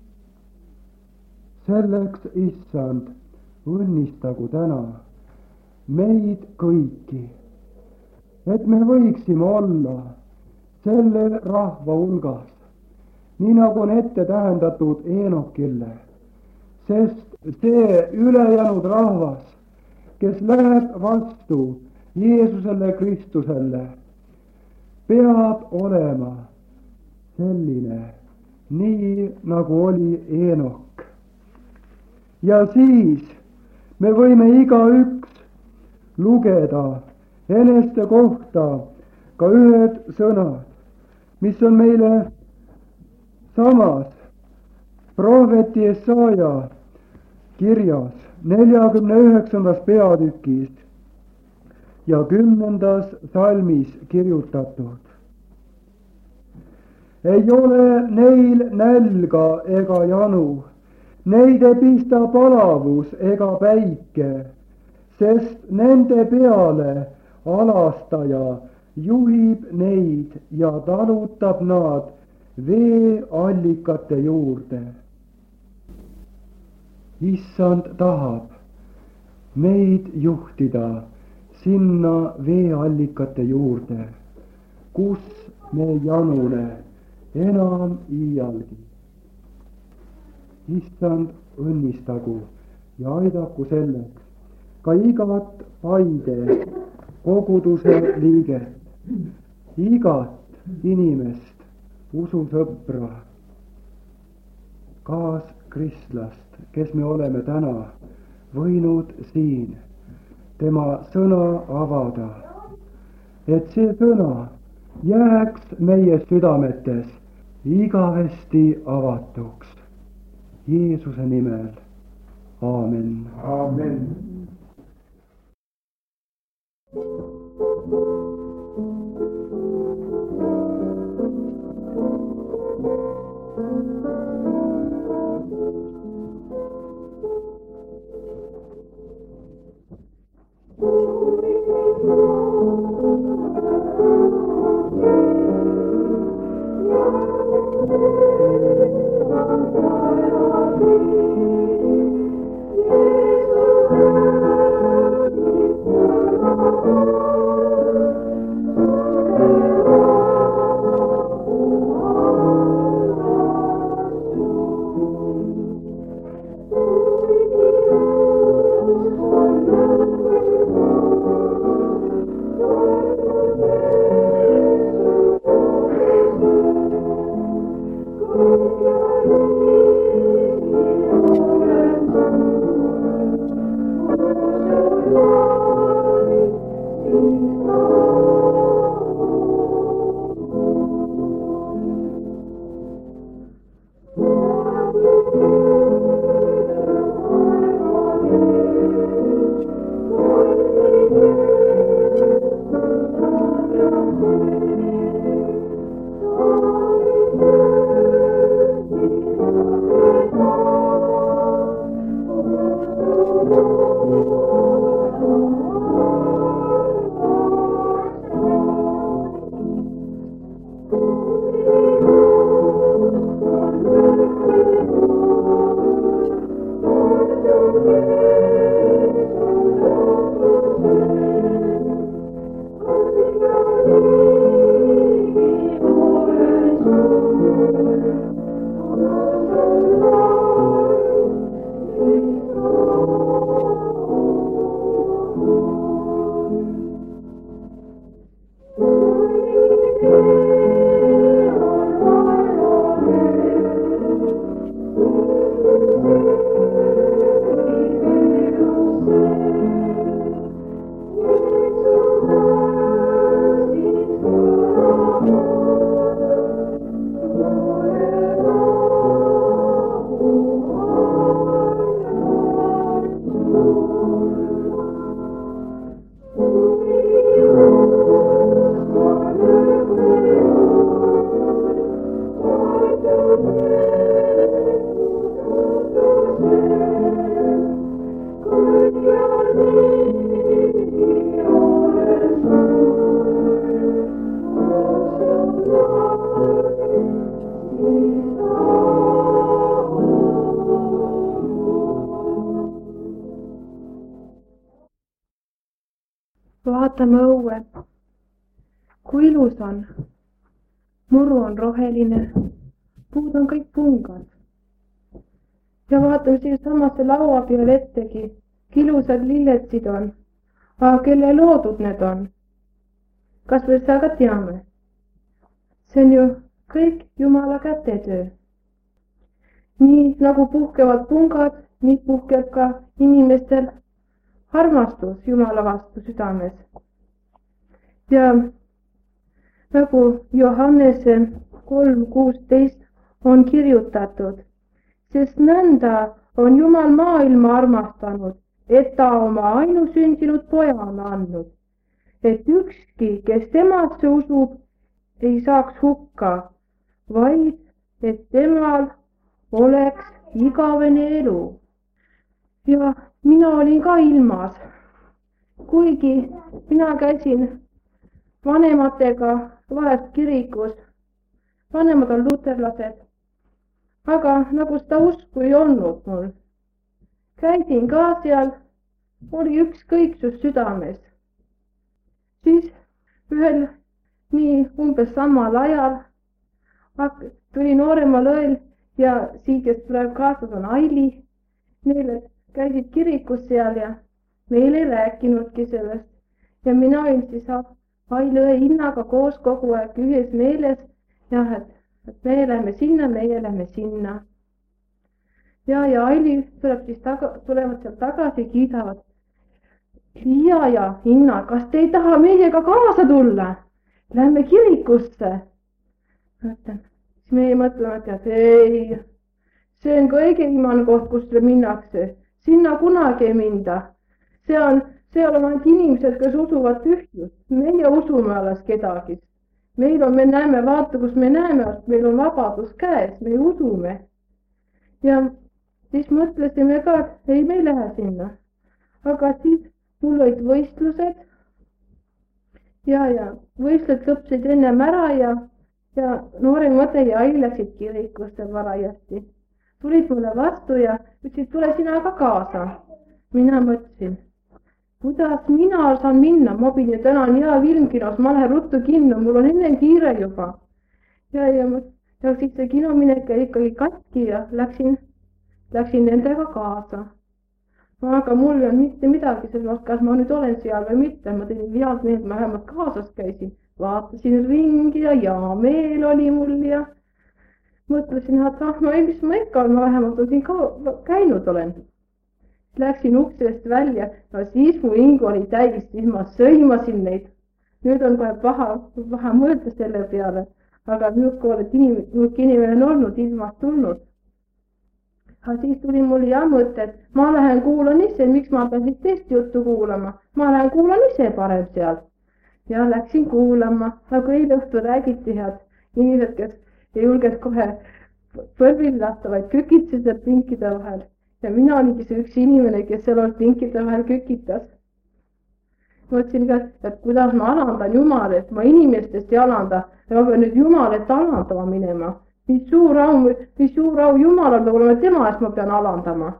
Selleks, issand, õnnistagu täna meid kõiki, et me võiksime olla selle rahva hulgas, nii nagu on ette tähendatud Eenokile, sest see ülejäänud rahvas, kes läheb vastu Jeesusele Kristusele, peab olema selline, nii nagu oli Eenok. Ja siis me võime igaüks lugeda eneste kohta ka ühed sõnad, mis on meile samas prohveti Jesaja kirjas neljakümne üheksandas peatükis ja kümnendas salmis kirjutatud. Ei ole neil nälga ega janu, neid ei pista palavus ega päike, sest nende peale alastaja juhib neid ja talutab nad veeallikate juurde. Issand tahab meid juhtida sinna veeallikate juurde, kus me ei janune enam iialgi. Issand õnnistagu ja aidaku selleks ka igat Paide koguduse liiget, igat inimest, ususõpra, kaaskristlast, kes me oleme täna võinud siin tema sõna avada, et see sõna jääks meie südametes igavesti avatuks. Jeesuse nimel. Aamen. Aamen. vaatame õue. Kui ilus on. Muru on roheline. Puud on kõik pungad. Ja vaatame siia samasse laua peal ettegi. Ilusad lilletsid on. Aga kelle loodud need on? Kas me seda ka teame? See on ju kõik Jumala kätetöö. Nii nagu puhkevad pungad, nii puhkeb ka inimestel armastus Jumala vastu südames. Ja nagu Johannese kolm kuusteist on kirjutatud, sest nõnda on Jumal maailma armastanud, et ta oma ainusündinud poja on andnud, et ükski, kes temasse usub, ei saaks hukka, vaid et temal oleks igavene elu. Ja mina olin ka ilmas, kuigi mina käisin vanematega vahest kirikus. Vanemad on luterlased, aga nagu seda usku ei olnud mul. Käisin ka seal, oli ükskõiksus südames. Siis ühel nii umbes samal ajal tuli nooremal õel ja siin, kes praegu kaasas on Aili, neile käisid kirikus seal ja meil ei rääkinudki sellest. Ja mina olin siis Aili õe hinnaga koos kogu aeg ühes meeles, jah, et, et me lähme sinna, meie lähme sinna. Ja, ja Aili tuleb siis taga, tulevad seal tagasi, kiidavad. Liia ja Hinna, kas te ei taha meiega kaasa tulla? Lähme kirikusse. Mõtlen, siis meie mõtleme, et ei, see on kõige viimane koht, kus minnakse. Sinna kunagi ei minda. See on, seal on ainult inimesed, kes usuvad tühjust. Meie usume alles kedagi. Meil on, me näeme, vaata, kus me näeme, meil on vabadus käes, me usume. Ja siis mõtlesime ka, et ei, me ei lähe sinna. Aga siis mul olid võistlused ja, ja võistlused lõpsid ennem ära ja, ja noorem õde ja Aili läksid kirikusse varajasti. Tulid mulle vastu ja ütlesid, tule sina ka kaasa. Mina mõtlesin, kuidas mina saan minna, ma pidin täna on hea filmkinos, ma lähen ruttu kinno, mul on enne kiire juba. Ja, ja, ja siis see kinominek ikkagi katki ja läksin, läksin nendega kaasa. Aga mul ei olnud mitte midagi, sellest, kas ma nüüd olen seal või mitte. Ma tegin head meelt, ma vähemalt kaasas käisin. Vaatasin ringi ja ja meel oli mul ja mõtlesin, et ah, ma ei, mis ma ikka olen, ma vähemalt olen siin ka käinud olen. Läksin uksest välja, no siis mu hing oli täis, siis ma sõimasin neid. Nüüd on kohe paha, paha mõelda selle peale, aga nüüd oled inimene, inimene on olnud ilmast tulnud. Aga siis tuli mul ja mõte, et ma lähen kuulan ise, miks ma pean siis teist juttu kuulama. Ma lähen kuulan ise parem seal. Ja läksin kuulama, aga eile õhtu räägiti head inimesed, kes ei julges kohe põrvil lasta, vaid kükitses seal pinkide vahel. Ja mina olingi see üks inimene, kes seal olnud pinkide vahel kükitas. Mõtlesin ka, et kuidas ma alandan Jumalat, ma inimestest ei alanda, ja ma pean nüüd Jumalat alandama minema. Mis suur au, mis suur au Jumalal peab olema, tema eest ma pean alandama.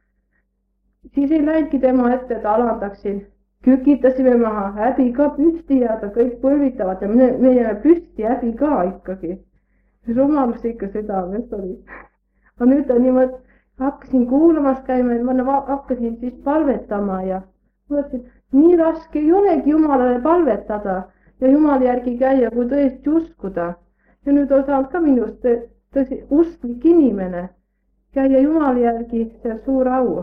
Siis ei läinudki tema ette, et alandaksin. Kükitasime maha, häbi ka püsti jääda, kõik põlvitavad ja me, me jääme püsti häbi ka ikkagi. Rumalus ikka südames oli. Aga nüüd on niimoodi, hakkasin kuulamas käima ja ma hakkasin siis palvetama ja mõtlesin, nii raske ei olegi Jumalale palvetada ja Jumala järgi käia, kui tõesti uskuda. Ja nüüd on saanud ka minust tõsi usklik inimene käia Jumala järgi, see suur au.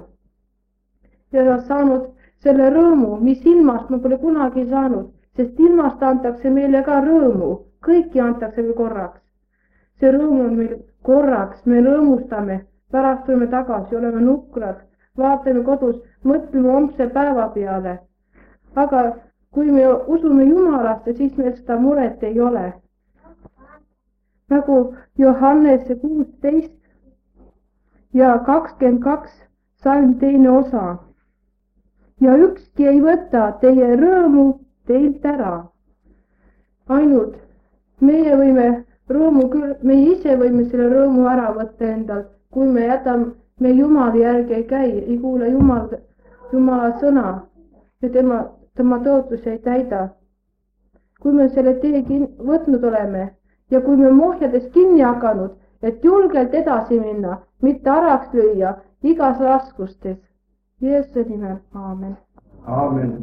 Ja on saanud selle rõõmu, mis ilmast ma pole kunagi saanud, sest ilmast antakse meile ka rõõmu, kõiki antakse meil korraks. See rõõm on meil korraks, me rõõmustame, pärast tuleme tagasi, oleme nukrad, vaatame kodus, mõtleme homse päeva peale. Aga kui me usume Jumalasse, siis meil seda muret ei ole. Nagu Johannese kuusteist ja kakskümmend kaks salm teine osa. Ja ükski ei võta teie rõõmu teilt ära. Ainult meie võime rõõmu küll, meie ise võime selle rõõmu ära võtta endalt, kui me jätame, me Jumala järgi ei käi, ei kuule Jumal, Jumala sõna ja tema tema tõotusi ei täida. kui me selle tee kin- võtnud oleme ja kui me mohjades kinni hakanud, et julgelt edasi minna, mitte araks lüüa igas raskustes. Jeesuse nimel, aamen. Aamen.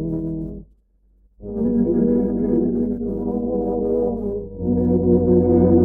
Thank you.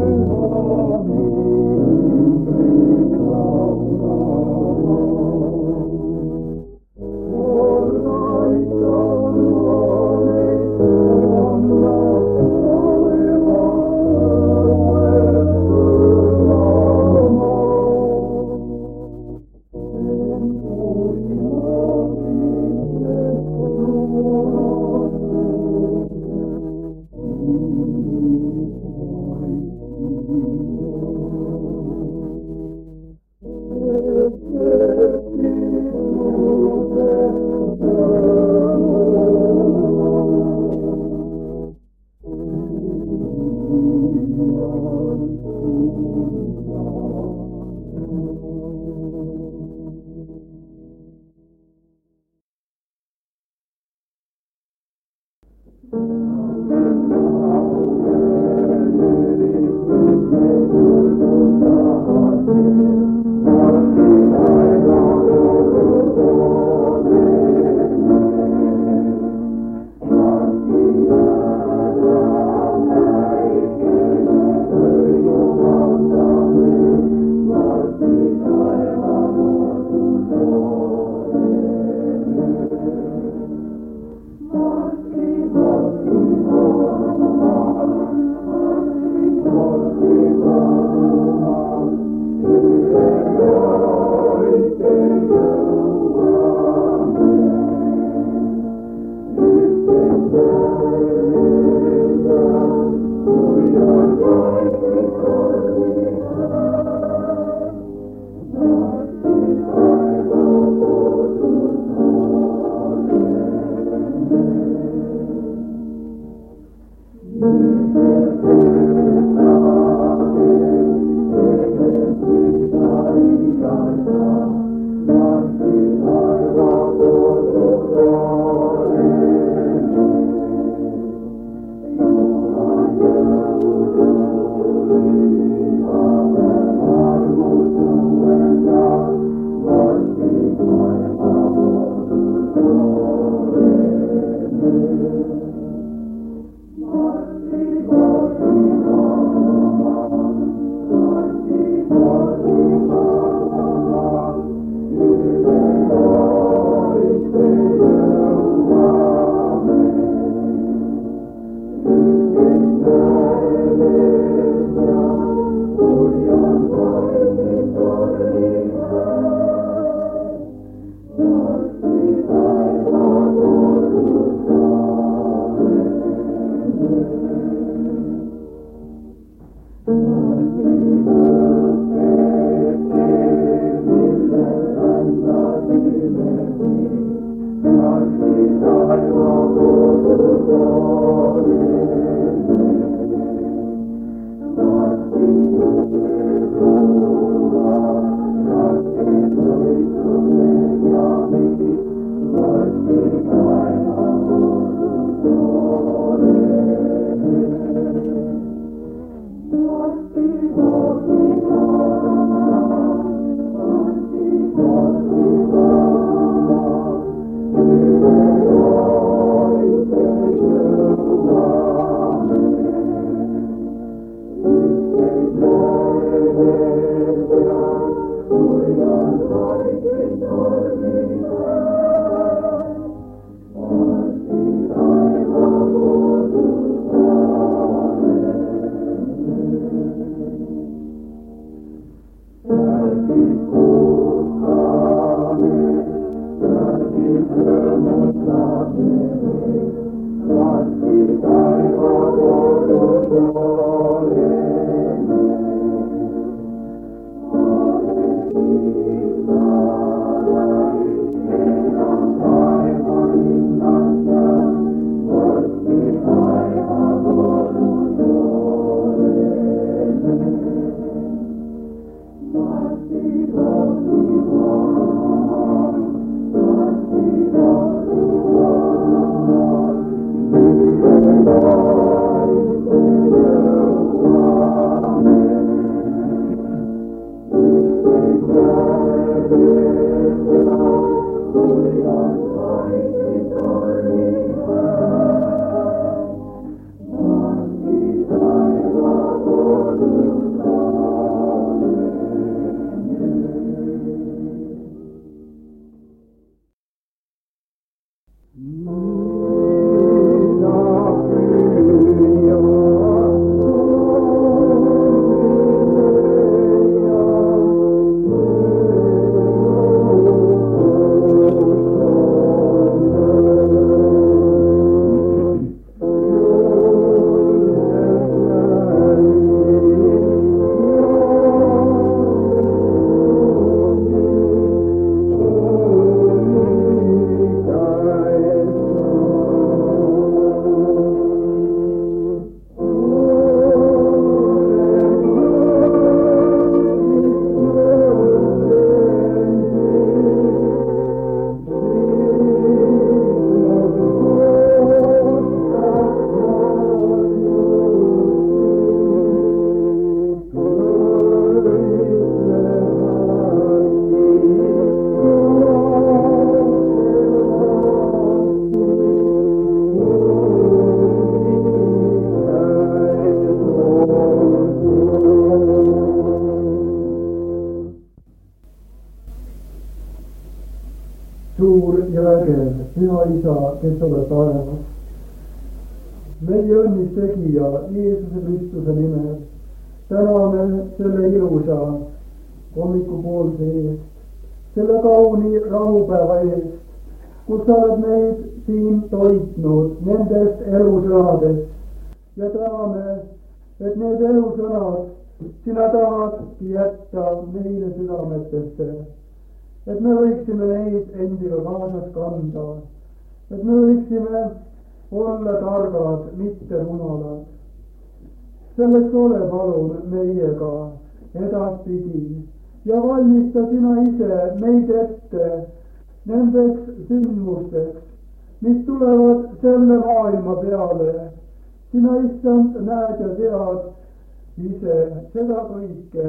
suur ja vägev, Püha Isa, kes oled taevas. meie õnnis tegija Jeesuse Kristuse nimel täname selle ilusa hommikupoolse eest, selle kauni rahupäeva eest, kus sa oled meid siin toitnud nendest elusõnadest ja täname, et need elusõnad sina tahadki jätta meile südametesse, et me võiksime neid endiga kaasas kanda, et me võiksime olla targad, mitte rumalad. Selleks ole palun meiega edaspidi ja valmista sina ise meid ette nendeks sündmusteks, mis tulevad selle maailma peale. Sina issand näed ja tead ise seda kõike,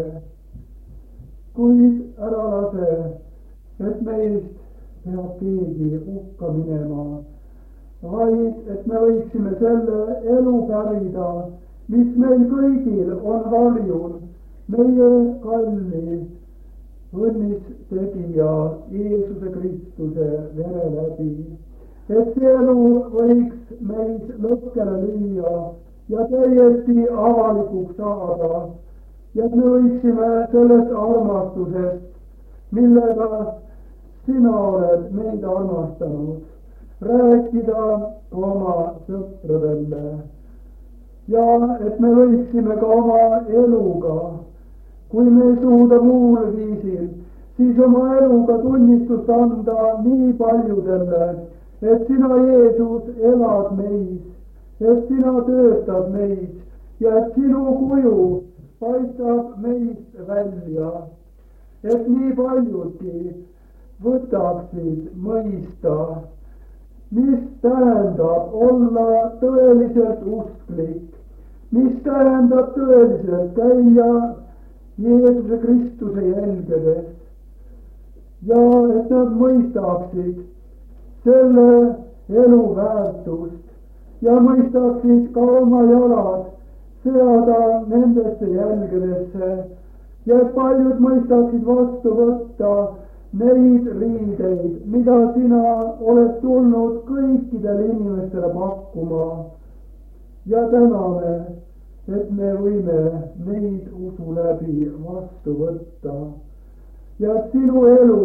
kuid ära lase, et meist peab keegi hukka minema, vaid et me võiksime selle elu pärida, mis meil kõigil on varjul, meie kalli õnnistegija Jeesuse Kristuse vere läbi, et see elu võiks meid lõkkele lüüa ja täiesti avalikuks saada ja et me võiksime sellest armastusest, millega sina oled meid armastanud, rääkida oma sõpradele ja et me võiksime ka oma eluga, kui me ei suuda muul viisil, siis oma eluga tunnistust anda nii paljudele, et sina, Jeesus, elad meis, et sina töötad meid ja et sinu kuju paistab meist välja, et nii paljudki võtaksid mõista, mis tähendab olla tõeliselt usklik, mis tähendab tõeliselt käia Jeesuse Kristuse jälgedes ja et nad mõistaksid selle elu väärtust ja mõistaksid ka oma jalad seada nendesse jälgedesse ja et paljud mõistaksid vastu võtta neid riideid, mida sina oled tulnud kõikidele inimestele pakkuma ja täname, et me võime neid usu läbi vastu võtta ja et sinu elu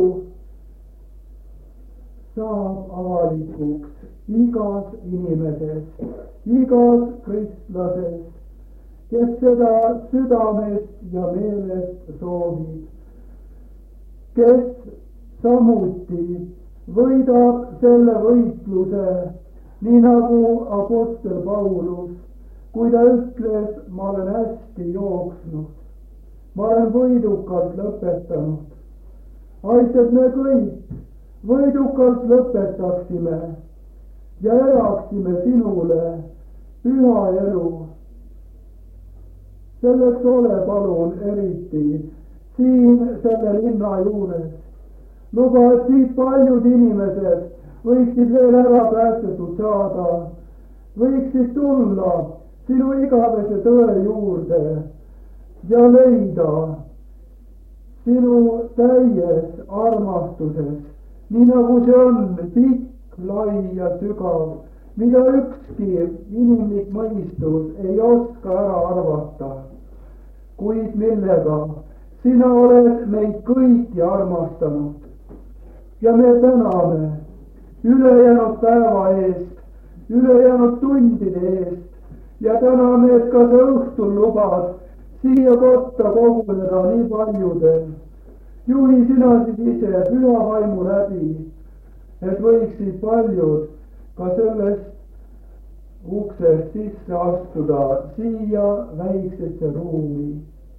saab avalikuks igas inimeses, igas kristlases, kes seda südamest ja meelest soovib, kes samuti võidab selle võitluse, nii nagu apostel Paulus, kui ta ütles, ma olen hästi jooksnud, ma olen võidukalt lõpetanud. aitab me kõik võidukalt lõpetaksime ja elaksime sinule püha elu. Selleks ole palun eriti siin selle linna juures. Luba, et siit paljud inimesed võiksid veel ära päästetud saada, võiksid tulla sinu igavese tõe juurde ja leida sinu täies armastuses, nii nagu see on pikk, lai ja sügav, mida ükski inimlik mõistus ei oska ära arvata, kuid millega sina oled meid kõiki armastanud. Ja me täname ülejäänud päeva eest, ülejäänud tundide eest ja täname, et ka sa õhtul lubad siia kotta koguneda nii paljudel. Juhi sina siis ise püha vaimu läbi, et võiksid paljud ka sellest uksest sisse astuda siia väiksesse ruumi.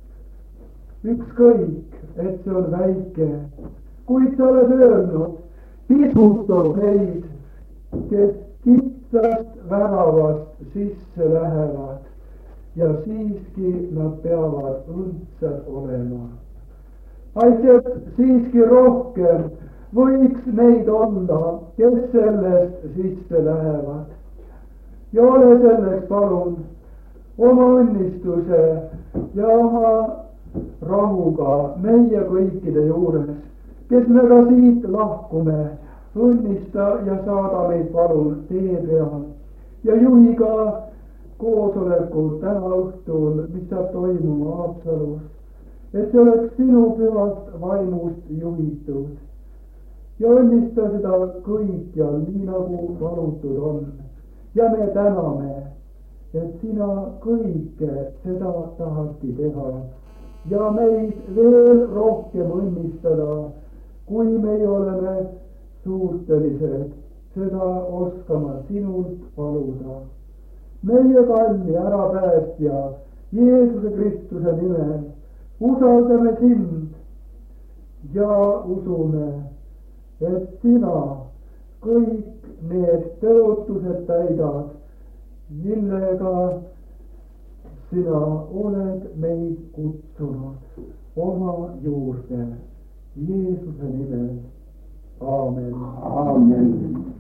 Ükskõik, et see on väike, kuid sa oled öelnud, pisutub neid, kes kitsast väravast sisse lähevad ja siiski nad peavad õndsad olema. Aitab siiski rohkem võiks neid olla, kes sellest sisse lähevad. Ja ole selleks palun oma õnnistuse ja oma rahuga meie kõikide juures, kes me ka siit lahkume, õnnista ja saada meid palun tee peal ja juhi ka koosolekut täna õhtul, mis saab toimuma Haapsalus, et see oleks sinu pühast vaimust juhitud ja õnnista seda kõikjal, nii nagu palutud on. ja me täname, et sina kõike seda tahadki teha ja meid veel rohkem õnnistada, kui meie oleme suutelised seda oskama sinult paluda. meie kalli ärapäästja Jeesuse Kristuse nimel usaldame sind ja usume, et sina kõik need tõotused täidad, millega sina oled meid kutsunud oma juurde. Jeesuse nimel. Aamen. Aamen.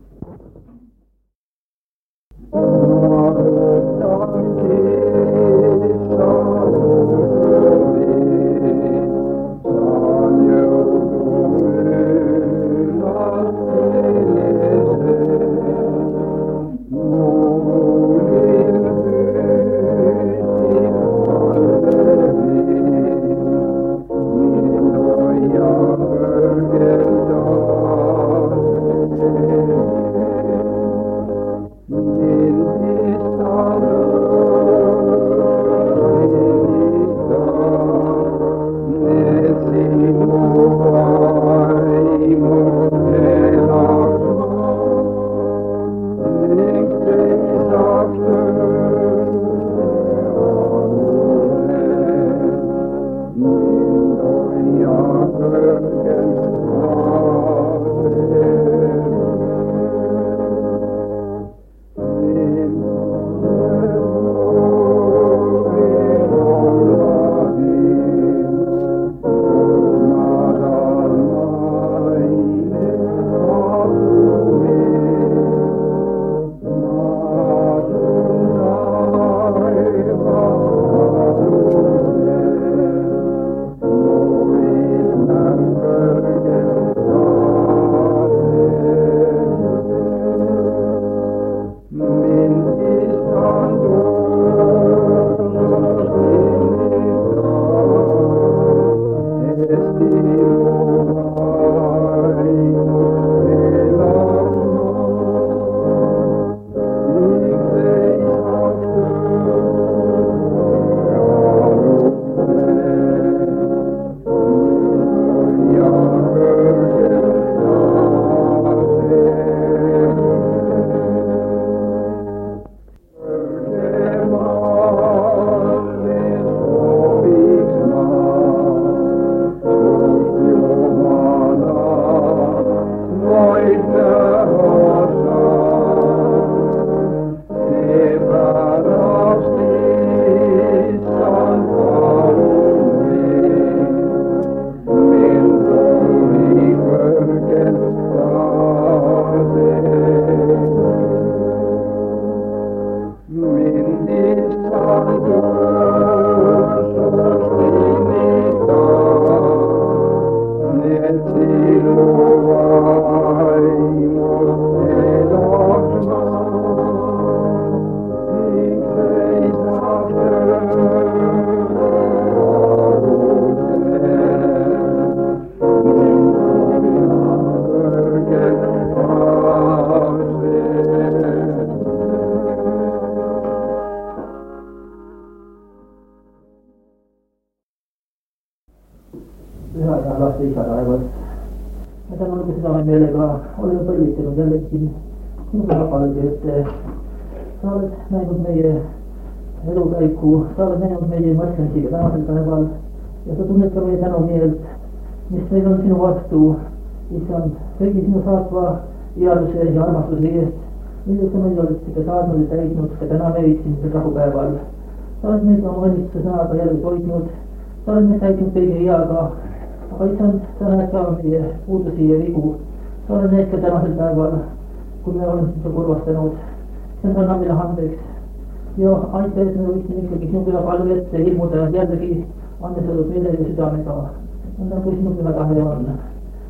Sa oled näinud meie mõtlemisiga tänasel päeval ja sa tunned ka meie tänumeelt, mis meil on sinu vastu, issand, kõigi sinu saatva headuse ja armastuse eest, milles sa meil oled ikka saadnud ja täidnud ka täna meid siin rahupäeval. Sa oled meid oma õnnistuse sõnaga jälle toitnud, sa oled meid täitnud kõige heaga, aga issand, sa näed ka meie puudusi ja vigu. Sa oled näed ka tänasel päeval, kui me oleme sind kurvastanud, issand, anna meile andeks. Ja aita, et me võiksime ikkagi sinu püha palve ette ilmuda jällegi andestatud meele ja südamega. Nagu sinu püha tahe on.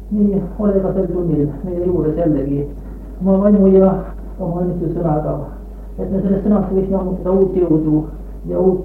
nii ole ka sel tunnil meie juures jällegi oma vaimu ja oma õnnistussõnaga, et me sellest sõnast võiks jammutada uut jõudu ja uut,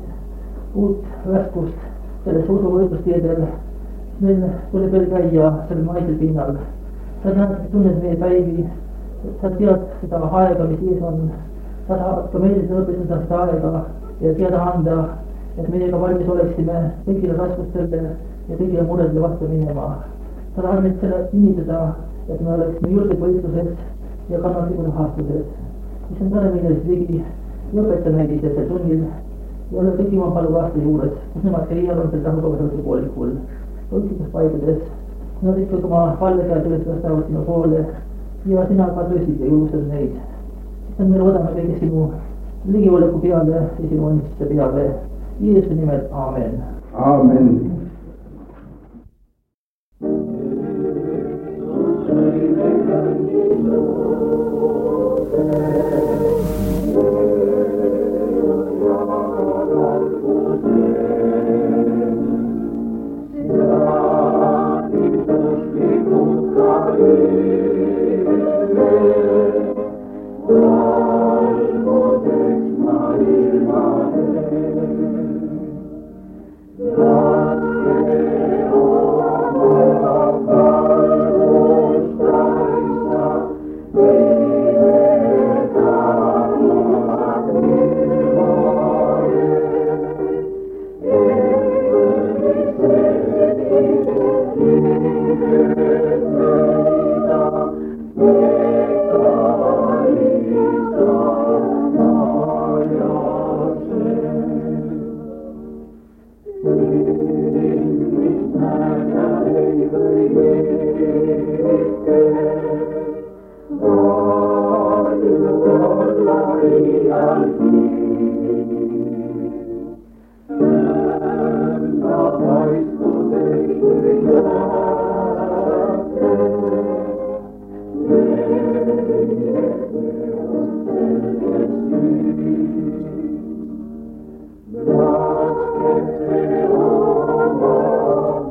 uut värskust selles usuvõitlustiedel, meil tuleb veel käia sellel maisel pinnal. sa tead, tunned meie päivi, sa tead seda aega, mis ees on, sa tahad ka meile õpetada seda aega ja teada anda, et meiega valmis oleksime kõigile raskustele ja kõigile muredele vastu minema. sa tahad meid selle kinnitada, et me oleksime julged võitluses ja kannatlikud haastuses. mis on täna meile ligi lõpeta meid sel tunnil ja ole kõik jumapalu laste juures, kus nemad käivad on sel rahvusvahelisel poolikul. kõikides paikades, nad ikkagi oma pallekäed üles vastavad sinu poole ja sina ka tõsid ja julgustad neid. siis on meil odame kõige sinu ligioleku peale ja sinu õnnistuste peale. Jeesuse nimel, aamen. Aamen.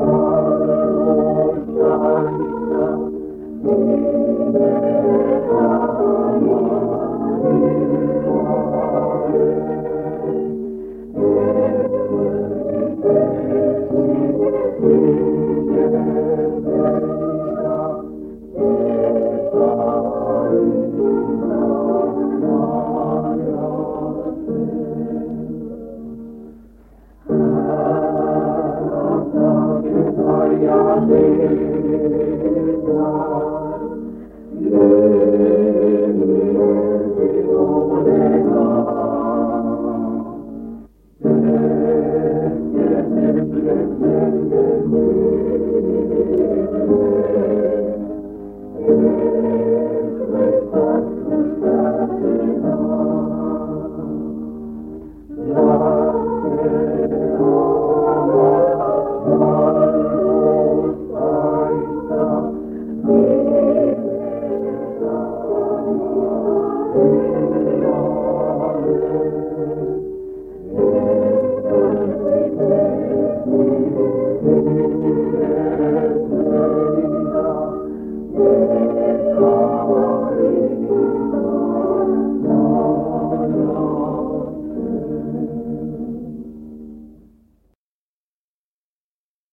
Amen.